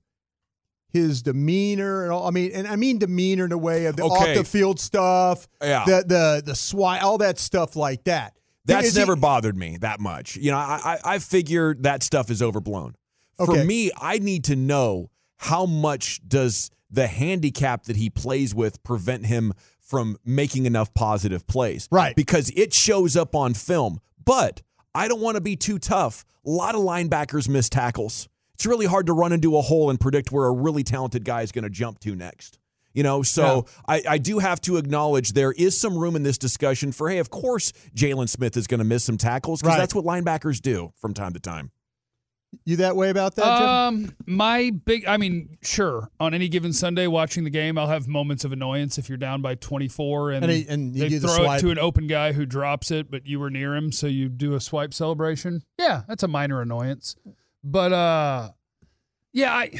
his demeanor and all? I mean, and I mean demeanor in a way of the
okay.
off the field stuff,
yeah.
the the the swine, all that stuff like that.
That's
Is
never
he,
bothered me that much. You know, I I, I figure that stuff is overblown. For
Okay.
me, I need to know how much does the handicap that he plays with prevent him from making enough positive plays.
Right.
Because it shows up on film. But I don't want to be too tough. A lot of linebackers miss tackles. It's really hard to run into a hole and predict where a really talented guy is going to jump to next. You know, so yeah. I, I do have to acknowledge there is some room in this discussion for, hey, of course Jalen Smith is going to miss some tackles because
Right.
that's what linebackers do from time to time.
You that way about that, Jim?
Um, my big, I mean, sure. On any given Sunday, watching the game, I'll have moments of annoyance if you're down by twenty-four and,
And he- and you
they
do the
throw it
swipe.
to an open guy who drops it, but you were near him, so you do a swipe celebration. Yeah, that's a minor annoyance. But uh, yeah, I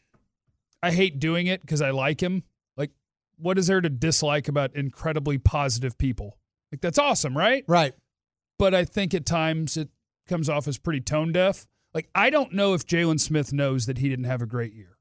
I hate doing it because I like him. Like, what is there to dislike about incredibly positive people? Like, that's awesome, right?
Right.
But I think at times it comes off as pretty tone deaf. Like, I don't know if Jalen Smith knows that he didn't have a great year.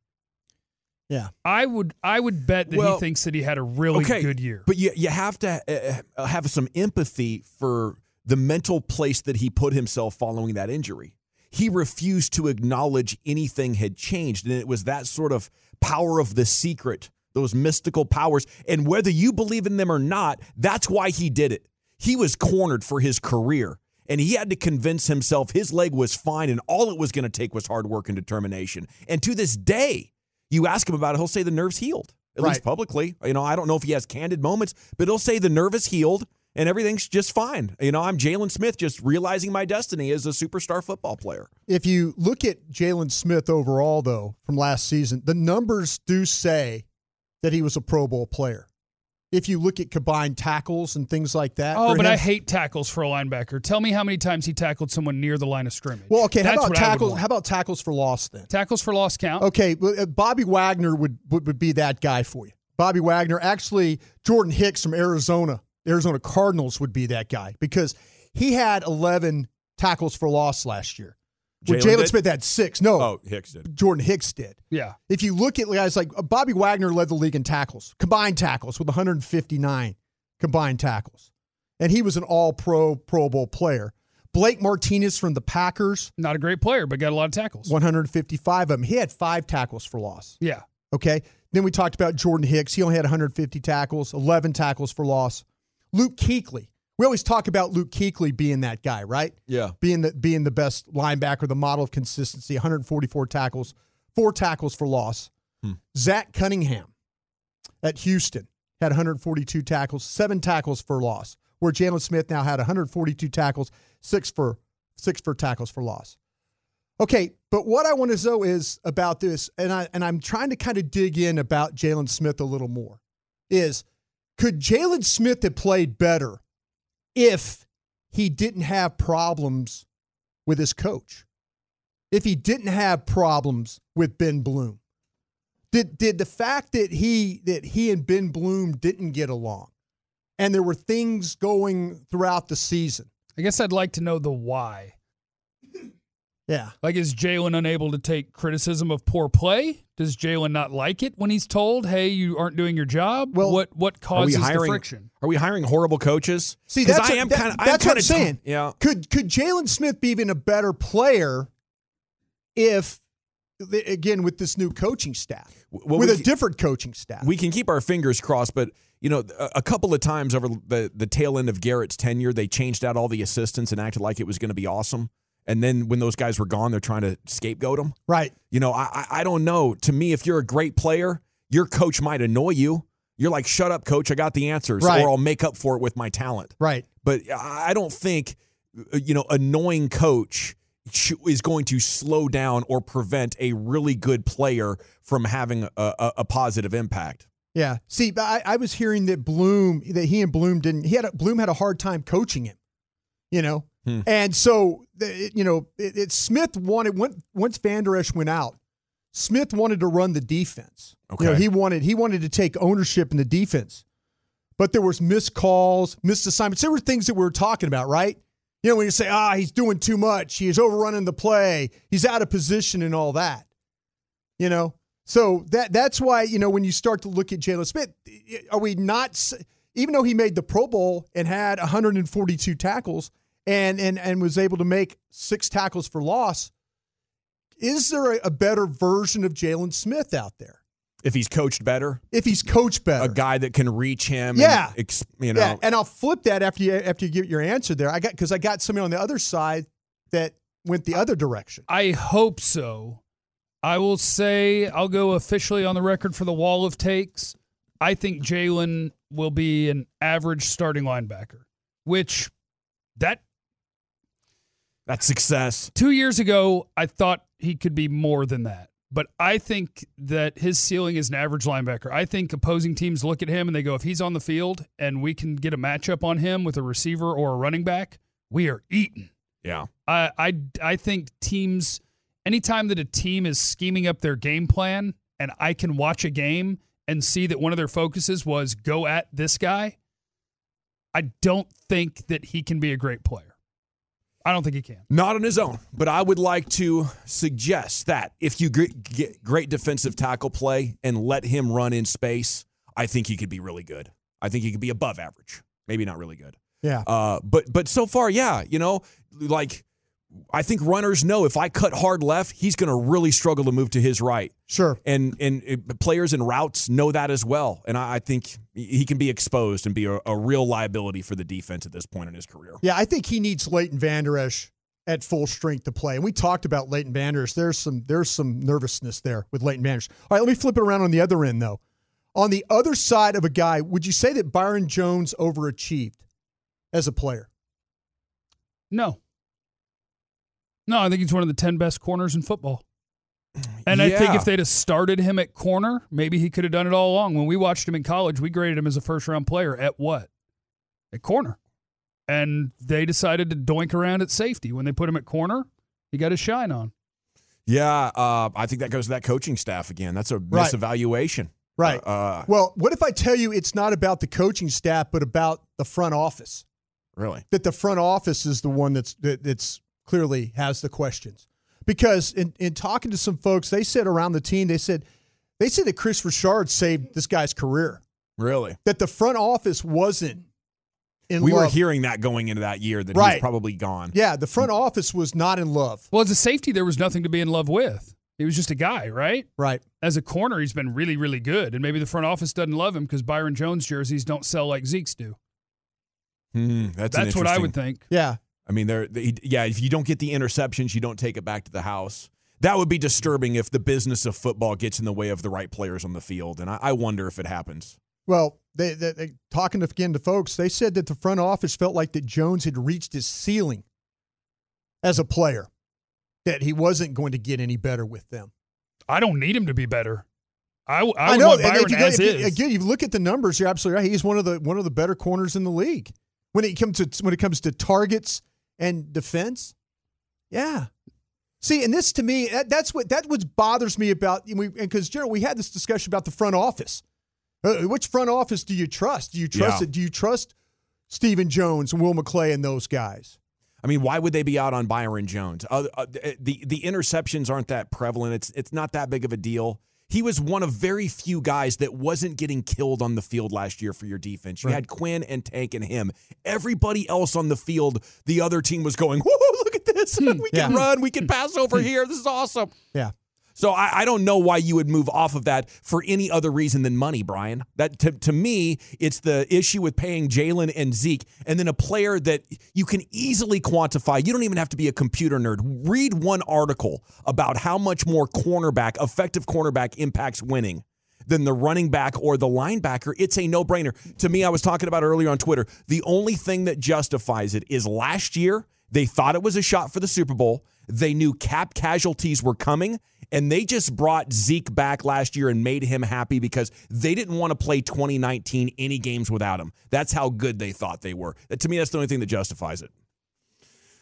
Yeah.
I would I would bet that
Well,
he thinks that he had a really
okay,
good year.
But you, you have to uh, have some empathy for the mental place that he put himself following that injury. He refused to acknowledge anything had changed, and it was that sort of power of the secret, those mystical powers. And whether you believe in them or not, that's why he did it. He was cornered for his career. And he had to convince himself his leg was fine and all it was going to take was hard work and determination. And to this day, you ask him about it, he'll say the nerve's healed, at
Right.
least publicly. You know, I don't know if he has candid moments, but he'll say the nerve is healed and everything's just fine. You know, I'm Jalen Smith just realizing my destiny as a superstar football player.
If you look at Jalen Smith overall, though, from last season, the numbers do say that he was a Pro Bowl player. If you look at combined tackles and things like that.
Oh,
for
but
him-
I hate tackles for a linebacker. Tell me how many times he tackled someone near the line of scrimmage.
Well, okay, how
That's
about
what I would
tackles?
want.
How about tackles for loss then?
Tackles for loss count.
Okay, well, uh, Bobby Wagner would, would would be that guy for you. Bobby Wagner, actually, Jordan Hicks from Arizona, Arizona Cardinals would be that guy because he had eleven tackles for loss last year. Well,
Jalen
Jalen
did?
Smith had six. No,
Oh, Hicks did.
Jordan Hicks did.
Yeah.
If you look at guys like uh, Bobby Wagner led the league in tackles, combined tackles with one hundred fifty-nine combined tackles. And he was an all-pro, Pro Bowl player. Blake Martinez from the Packers.
Not a great player, but got a lot of tackles.
one hundred fifty-five of them. He had five tackles for loss.
Yeah.
Okay. Then we talked about Jordan Hicks. He only had one hundred fifty tackles, eleven tackles for loss. Luke Kuechly. We always talk about Luke Kuechly being that guy, right?
Yeah.
Being the being the best linebacker, the model of consistency, one hundred forty-four tackles, four tackles for loss.
Hmm.
Zach Cunningham at Houston had one hundred forty-two tackles, seven tackles for loss. Where Jalen Smith now had one hundred forty-two tackles, six for six for tackles for loss. Okay, but what I want to know is about this, and I and I'm trying to kind of dig in about Jalen Smith a little more, is could Jalen Smith have played better if he didn't have problems with his coach? If he didn't have problems with Ben Bloom? Did did the fact that he that he and Ben Bloom didn't get along and there were things going throughout the season?
I guess I'd like to know the why.
Yeah.
Like, is Jalen unable to take criticism of poor play? Does Jalen not like it when he's told, hey, you aren't doing your job?
Well,
what what
Are we
causes
hiring,
the friction?
Are we hiring horrible coaches?
See,
'Cause
that's
I
what-
am
that-
kind of.
that's what I'm saying.
Yeah.
Could could Jalen Smith be even a better player if, again, with this new coaching staff,
Well,
with
we
a
can-
different coaching staff?
We can keep our fingers crossed, but you know, a, a couple of times over the the tail end of Garrett's tenure, they changed out all the assistants and acted like it was going to be awesome. And then when those guys were gone, they're trying to scapegoat them.
Right.
You know, I I- I don't know. To me, if you're a great player, your coach might annoy you. You're like, shut up, coach. I got the answers,
Right.
or I'll make up for it with my talent.
Right.
But I don't think, you know, annoying coach sh- is going to slow down or prevent a really good player from having a, a, a positive impact.
Yeah. See, but I, I was hearing that Bloom, that he and Bloom didn't. He had a, Bloom had a hard time coaching him. You know?
Hmm.
And so, you know, it, it, Smith wanted, when, once Van Der Esch went out, Smith wanted to run the defense.
Okay.
You know, he wanted he wanted to take ownership in the defense. But there was missed calls, missed assignments. There were things that we were talking about, right? You know, when you say, ah, he's doing too much, he's overrunning the play, he's out of position and all that. You know? So that that's why, you know, when you start to look at Jalen Smith, are we not, even though he made the Pro Bowl and had one hundred forty-two tackles and and and was able to make six tackles for loss, is there a, a better version of Jalen Smith out there?
If he's coached better?
If he's coached better.
A guy that can reach him.
Yeah.
And, ex, you know.
Yeah, and I'll flip that after you after you give your answer there. I got because I got somebody on the other side that went the other direction.
I hope so. I will say I'll go officially on the record for the wall of takes. I think Jalen will be an average starting linebacker, which that
that's success.
Two years ago, I thought he could be more than that. But I think that his ceiling is an average linebacker. I think opposing teams look at him and they go, if he's on the field and we can get a matchup on him with a receiver or a running back, we are eating.
Yeah.
I I, I think teams, anytime that a team is scheming up their game plan and I can watch a game and see that one of their focuses was go at this guy, I don't think that he can be a great player. I don't think he can.
Not on his own, but I would like to suggest that if you get great defensive tackle play and let him run in space, I think he could be really good. I think he could be above average, maybe not really good.
Yeah.
Uh, but but so far, yeah, you know, like I think runners know if I cut hard left, he's going to really struggle to move to his right.
Sure.
And and it, players in routes know that as well. And I, I think he can be exposed and be a, a real liability for the defense at this point in his career.
Yeah, I think he needs Leighton Van Der Esch at full strength to play. And we talked about Leighton Van Der Esch. There's some there's some nervousness there with Leighton Van Der Esch. All right, let me flip it around on the other end, though. On the other side of a guy, would you say that Byron Jones overachieved as a player?
No. No, I think he's one of the ten best corners in football. And
yeah.
I think if they'd have started him at corner, maybe he could have done it all along. When we watched him in college, we graded him as a first-round player at what? At corner. And they decided to doink around at safety. When they put him at corner, he got his shine on.
Yeah, uh, I think that goes to that coaching staff again. That's a
Right.
misevaluation.
Right.
Uh,
well, what if I tell you it's not about the coaching staff, but about the front office?
Really?
That the front office is the one that's that, that's clearly has the questions. Because in, in talking to some folks, they said around the team, they said they said that Chris Richard saved this guy's career.
Really?
That the front office wasn't in
we
love.
were hearing that going into that year that
Right.
he was probably gone.
Yeah, the front office was not in love.
Well, as a safety, there was nothing to be in love with. He was just a guy, right?
Right.
As a corner, he's been really, really good. And maybe the front office doesn't love him because Byron Jones jerseys don't sell like Zeke's do.
Hmm, that's
That's what I would think.
Yeah.
I mean, there. Yeah, if you don't get the interceptions, you don't take it back to the house. That would be disturbing if the business of football gets in the way of the right players on the field, and I, I wonder if it happens.
Well, they, they, they talking to, again to folks, they said that the front office felt like that Jones had reached his ceiling as a player, that he wasn't going to get any better with them.
I don't need him to be better. I, I, would
I know.
want
And
Byron
if you,
as
if you,
is.
again, you look at the numbers, you're absolutely right. He's one of the one of the better corners in the league when it comes to when it comes to targets and defense. Yeah. See, and this to me, that, that's what that what bothers me about because Gerald, we had this discussion about the front office. Uh, which front office do you trust? Do you trust
Yeah.
it? Do you trust Stephen Jones and Will McClay and those guys?
I mean, why would they be out on Byron Jones? Uh, uh, the the interceptions aren't that prevalent. It's it's not that big of a deal. He was one of very few guys that wasn't getting killed on the field last year for your defense. You
Right.
had Quinn and Tank and him. Everybody else on the field, the other team was going, whoa, look at this. We can
Yeah.
run. We can pass over here. This is awesome.
Yeah.
So I, I don't know why you would move off of that for any other reason than money, Brian. That to, to me, it's the issue with paying Jalen and Zeke, and then a player that you can easily quantify. You don't even have to be a computer nerd. Read one article about how much more cornerback, effective cornerback impacts winning than the running back or the linebacker. It's a no-brainer. To me, I was talking about earlier on Twitter, the only thing that justifies it is last year, they thought it was a shot for the Super Bowl. They knew cap casualties were coming, and they just brought Zeke back last year and made him happy because they didn't want to play twenty nineteen any games without him. That's how good they thought they were. To me, that's the only thing that justifies it.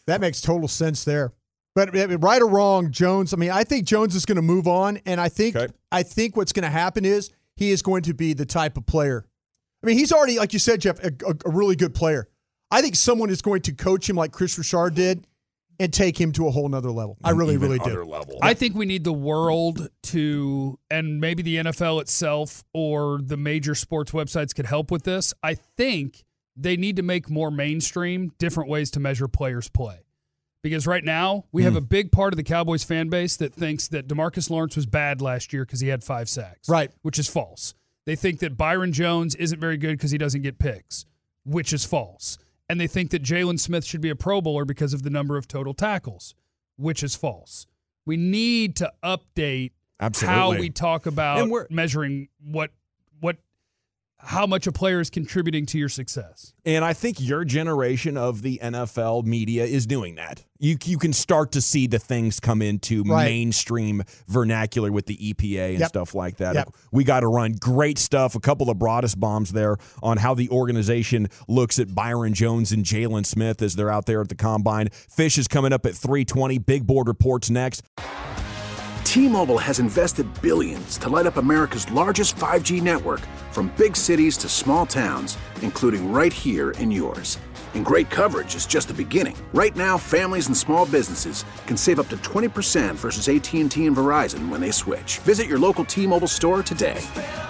That makes total sense there. But right or wrong, Jones, I mean, I think Jones is going to move on, and I think okay. I think what's going to happen is he is going to be the type of player. I mean, he's already, like you said, Jeff, a, a, a really good player. I think someone is going to coach him like Chris Richard did and take him to a whole nother level. I really, really do.
Level.
I think we need the world to, and maybe the N F L itself or the major sports websites could help with this. I think they need to make more mainstream different ways to measure players' play. Because right now, we mm. have a big part of the Cowboys fan base that thinks that DeMarcus Lawrence was bad last year because he had five sacks.
Right.
Which is false. They think that Byron Jones isn't very good because he doesn't get picks, which is false. And they think that Jalen Smith should be a Pro Bowler because of the number of total tackles, which is false. We need to update
Absolutely.
how we talk about measuring what what how much a player is contributing to your success.
And I think your generation of the N F L media is doing that. You you can start to see the things come into right. mainstream vernacular with the E P A and yep. stuff like that.
Yep.
We got to run great stuff. A couple of broadest bombs there on how the organization looks at Byron Jones and Jalen Smith as they're out there at the Combine. Fish is coming up at three twenty. Big Board reports next.
T-Mobile has invested billions to light up America's largest five G network, from big cities to small towns, including right here in yours. And great coverage is just the beginning. Right now, families and small businesses can save up to twenty percent versus A T and T and Verizon when they switch. Visit your local T-Mobile store today.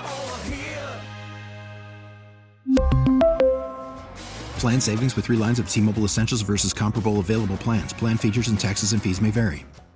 Plan savings with three lines of T-Mobile Essentials versus comparable available plans. Plan features and taxes and fees may vary.